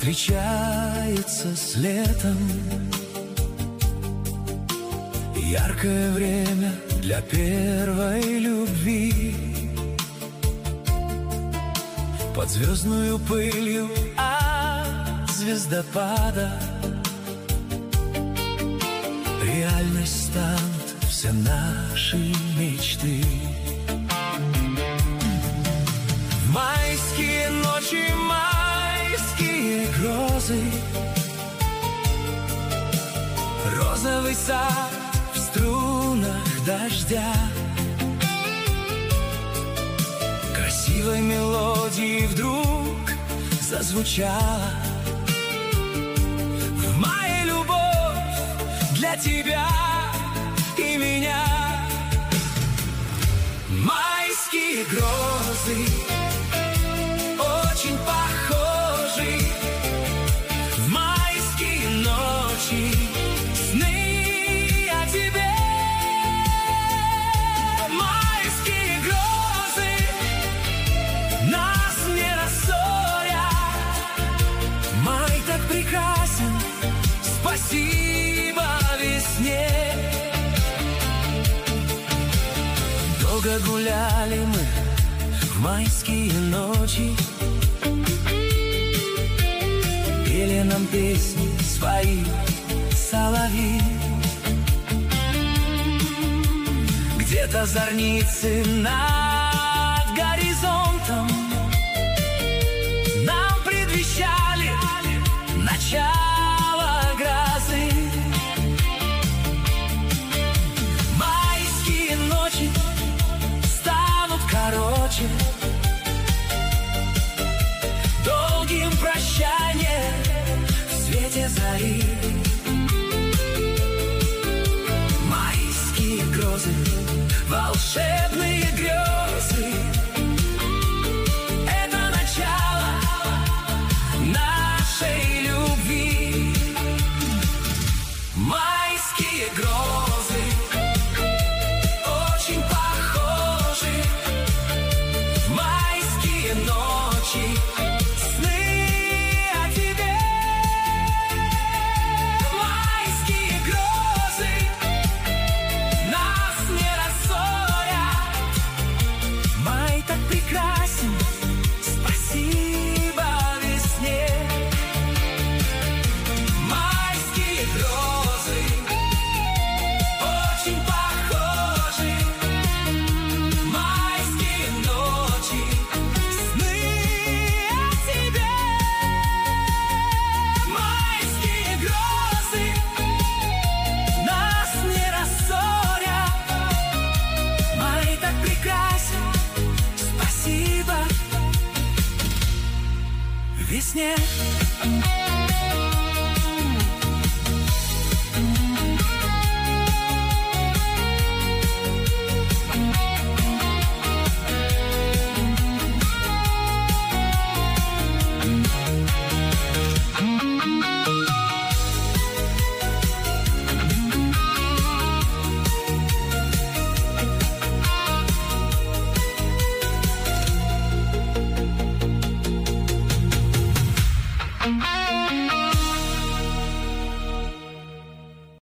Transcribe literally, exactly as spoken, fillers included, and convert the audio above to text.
встречается с летом. Яркое время для первой любви. Под звездную пылью от звездопада реальность станут все наши мечты. В майские ночи, майские грозы, розовый сад в струнах дождя, красивой мелодии вдруг зазвучала. В мае любовь для тебя и меня. Майские грозы очень похожи. В майские ночи сны о тебе. Майские грозы нас не рассорят. Май так прекрасен, спасибо весне. Долго гуляли мы в майские ночи, пели нам песни свои соловьи. Где-то зорницы над горизонтом нам предвещали начало грозы. Майские ночи станут короче долгим прощанием в свете зари. Майские грозы, волшебные грезы, это начало нашей любви. Майские грозы очень похожи. В майские ночи сны о тебе. Майские грозы нас не рассорят. Май так прекрасен, спасибо весне. Майские грозы очень похожи. Майские ночи сны о тебе. Майские грозы нас не рассорят. Май так прекрасен, спасибо весне. Thank you.